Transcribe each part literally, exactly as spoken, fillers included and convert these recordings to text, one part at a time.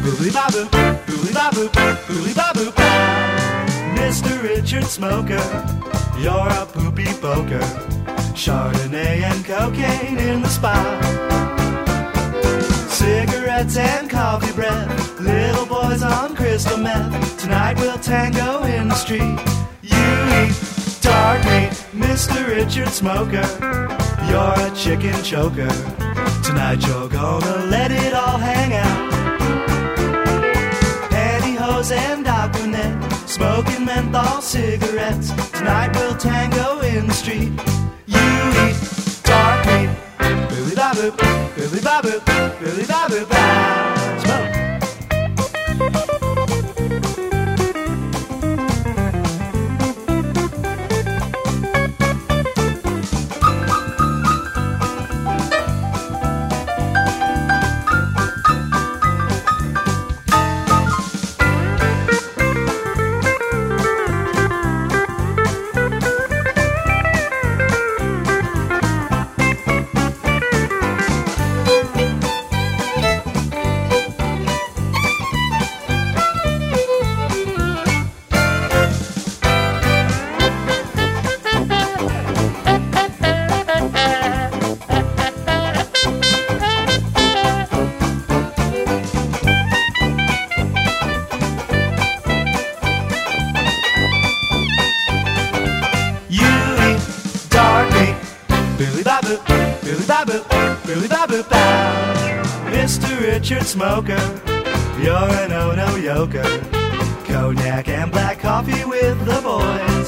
Booley-ba-boop, booley-ba-boop, booley-ba-boop, bow. Mister Richard Smoker, you're a poopy poker. Chardonnay and cocaine in the spa. Cigarettes and coffee breath, little boys on crystal meth. Tonight we'll tango in the street. You eat dark meat, Mister Richard Smoker, you're a chicken choker. Tonight you're gonna let it all hang out. Pantyhose and Aquanet, smoking menthol cigarettes. Tonight we'll tango in the street. You eat dark meat, Billy-ba-boop, Billy-ba-boop, Billy-ba-boop, bow. Smoke. Billy-ba-boop, bow. Mister Richard Smoker, you're an oh-no yoker. Cognac and black coffee with the boys.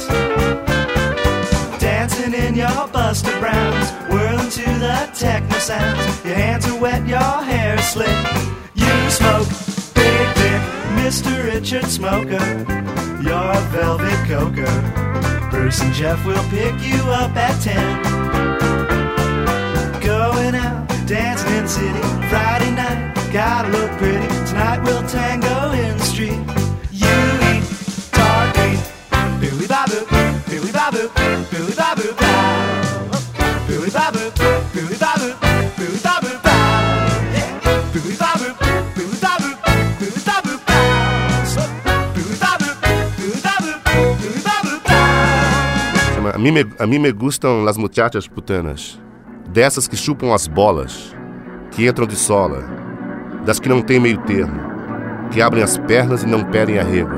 Dancing in your Buster Browns, whirling to the techno sounds. Your hands are wet, your hair is slick. You smoke big dick, Mister Richard Smoker, you're a velvet coker. Bruce and Jeff will pick you up at ten. Going out, dancing in the city, Friday night, gotta look pretty. Tonight we'll tango in the street. You eat dark meat, Billy-ba-boop, Billy-ba-boop, Billy-ba-boop, bow. Billy-ba-boop, Billy-ba-boop, Billy-ba-boop, bow. Yeah. Billy-ba-boop, Billy-ba-boop, Billy-ba-boop, bow. Billy-ba-boop, Billy-ba-boop, Billy-ba-boop, bow. A mim, me, a mim me gustam las muchachas putanas. Dessas que chupam as bolas, que entram de sola, das que não tem meio termo, que abrem as pernas e não pedem arrego.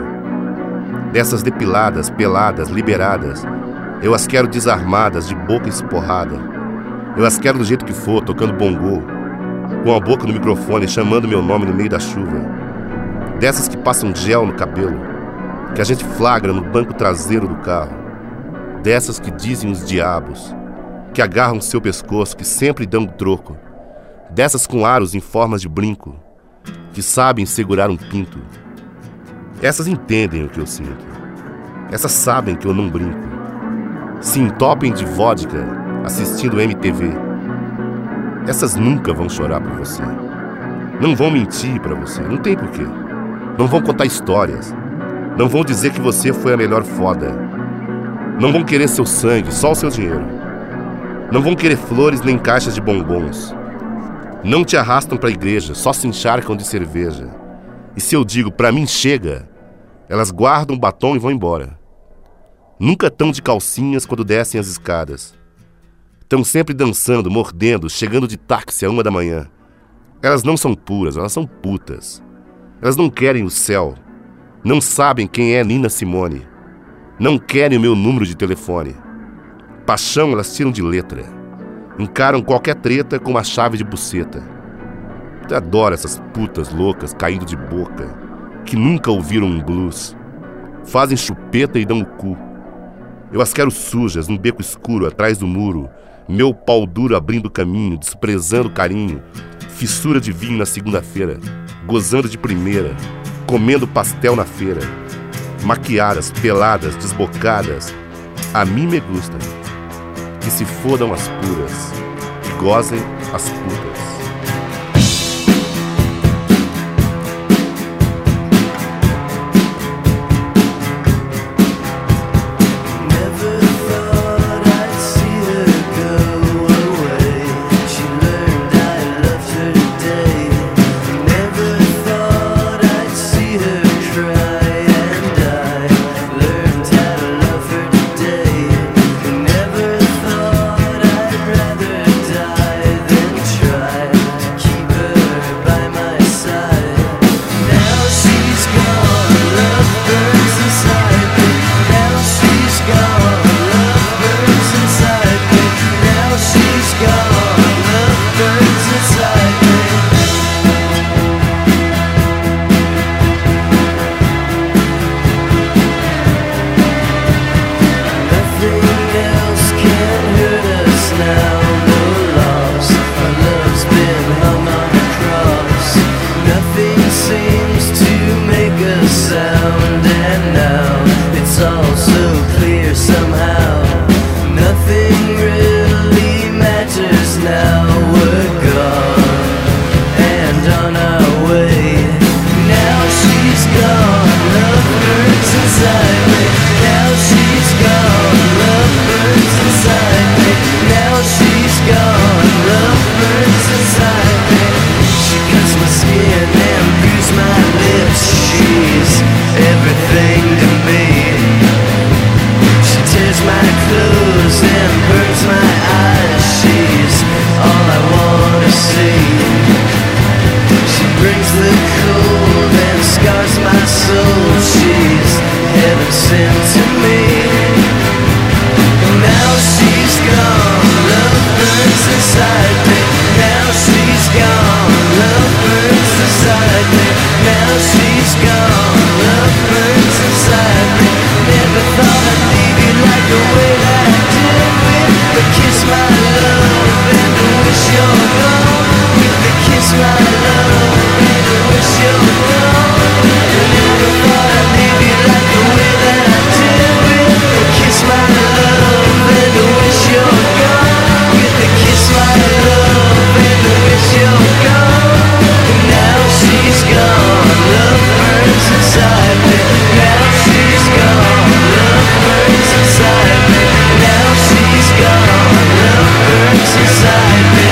Dessas depiladas, peladas, liberadas, eu as quero desarmadas, de boca esporrada. Eu as quero do jeito que for, tocando bongô, com a boca no microfone, chamando meu nome no meio da chuva. Dessas que passam gel no cabelo, que a gente flagra no banco traseiro do carro. Dessas que dizem os diabos, que agarram seu pescoço, que sempre dão um troco. Dessas com aros em formas de brinco, que sabem segurar um pinto. Essas entendem o que eu sinto. Essas sabem que eu não brinco. Se entopem de vodka assistindo M T V. Essas nunca vão chorar por você. Não vão mentir pra você, não tem porquê. Não vão contar histórias. Não vão dizer que você foi a melhor foda. Não vão querer seu sangue, só o seu dinheiro. Não vão querer flores nem caixas de bombons. Não te arrastam pra igreja, só se encharcam de cerveja. E se eu digo, pra mim chega, elas guardam o batom e vão embora. Nunca tão de calcinhas quando descem as escadas. Tão sempre dançando, mordendo, chegando de táxi a uma da manhã. Elas não são puras, elas são putas. Elas não querem o céu. Não sabem quem é Nina Simone. Não querem o meu número de telefone. Paixão elas tiram de letra. Encaram qualquer treta com uma chave de buceta. Eu adoro essas putas loucas caindo de boca, que nunca ouviram um blues. Fazem chupeta e dão o cu. Eu as quero sujas, num beco escuro, atrás do muro. Meu pau duro abrindo caminho, desprezando carinho. Fissura de vinho na segunda-feira, gozando de primeira, comendo pastel na feira. Maquiadas, peladas, desbocadas. A mim me gustam. Que se fodam as puras, que gozem as putas. Never thought seems to make a sound, and now it's all so clear somehow. Nothing really matters now. We're gone and on our way. Now she's gone, love burns inside me. Now she's gone, love burns inside me. Now she's gone, love burns inside me. She cuts my skin and bruises my lips. She's everything to me. She tears my clothes and burns my eyes. She's all I wanna see. She brings the cold and scars my soul. She's heaven sent to me. Now she's gone, love burns inside me. Now she's gone, love burns inside me. Now she's gone, love burns inside me. Never thought I'd leave you like the way that I did with the kiss, my love, and the wish you're gone. With the kiss, my love, and the wish you're gone. Never thought I'd leave you like the way that I did with the kiss, my love, and the wish you're gone. With the kiss, my love, and the wish you're gone. Now she's gone, love burns inside me. Now she's gone, love burns inside me. Now she's gone, love burns inside me.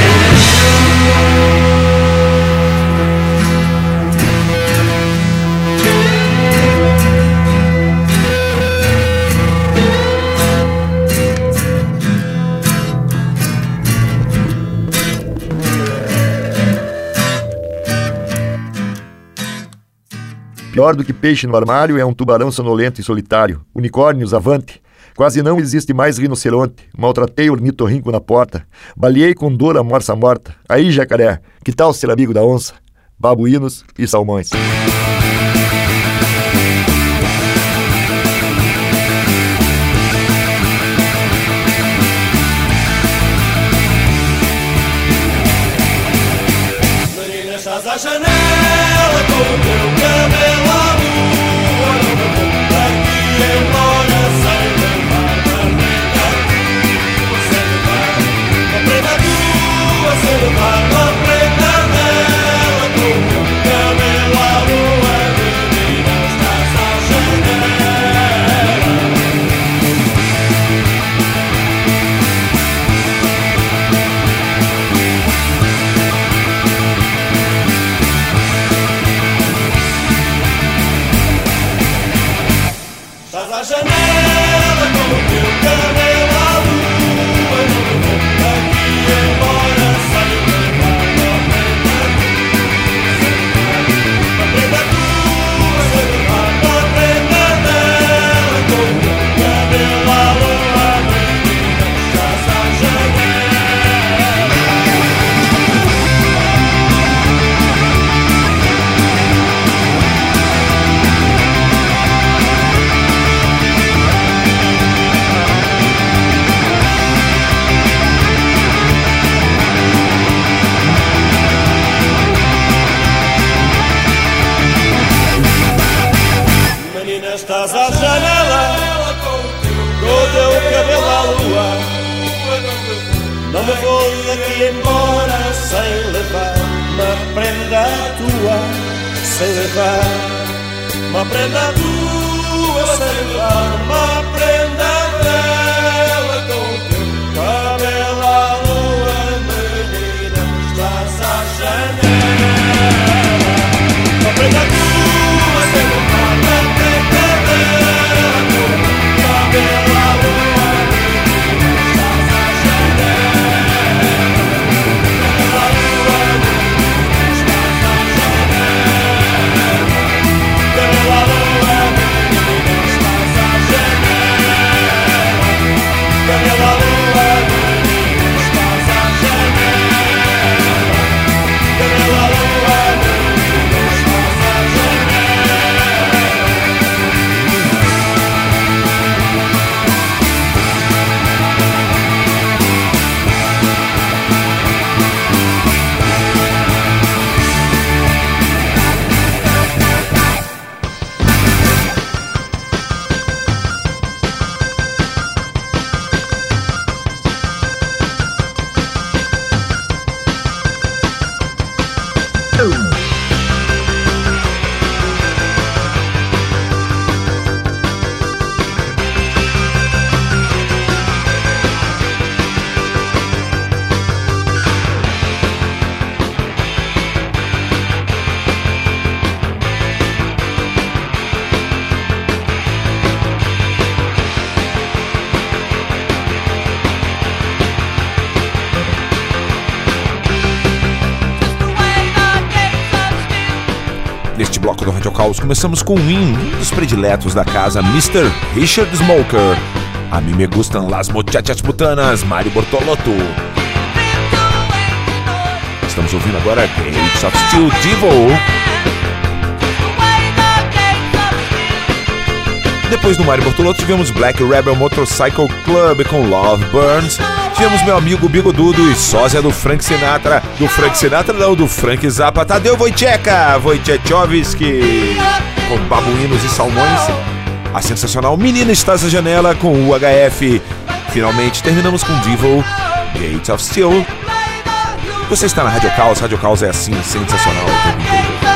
Pior do que peixe no armário é um tubarão sonolento e solitário. Unicórnios, avante. Quase não existe mais rinoceronte. Maltratei ornitorrinco na porta. Baleei com dor a morsa morta. Aí, jacaré, que tal ser amigo da onça? Babuínos e salmões. Menina, estás à janela com o teu cabelo à lua. Não me vou daqui embora sem levar uma prenda tua, sem levar uma prenda dela. Com o teu cabelo à lua, menina, estás à janela. Estás à janela com o teu cabelo à lua. Não me vou daqui embora sem levar uma prenda tua, sem levar uma prenda dela. Com o teu cabelo à lua, menina, estás à janela. Menina, estás à janela com o teu cabelo à lua. Não me vou daqui embora sem levar uma prenda tua, sem levar uma prenda tua, sem levar uma prenda dela. Com o teu cabelo à lua, menina, estás à janela. Uma prenda tua, sem levar uma prenda dela. Com o cabelo à lua, menina, estás à janela. Cabelo à lua, menina, estás à janela. Cabelo à lua, menina, estás à janela. Neste bloco do Radio Caos, começamos com um hino, um dos prediletos da casa, mister Richard Smoker. A mim me gustam las muchachas putanas, Mário Bortolotto. Estamos ouvindo agora Gates of Steel, Devil. Depois do Mário Bortolotto tivemos Black Rebel Motorcycle Club com Love Burns. Tivemos meu amigo Bigodudo e sósia do Frank Sinatra. Do Frank Sinatra não, do Frank Zappa. Tadeu Wojciechowski, Wojciechowski com Babuínos e Salmões. A sensacional Menina Estás na Janela com o U H F. Finalmente terminamos com Devil, Gates of Steel. Você está na Radio Caos, Radio Caos é assim, sensacional o tempo inteiro.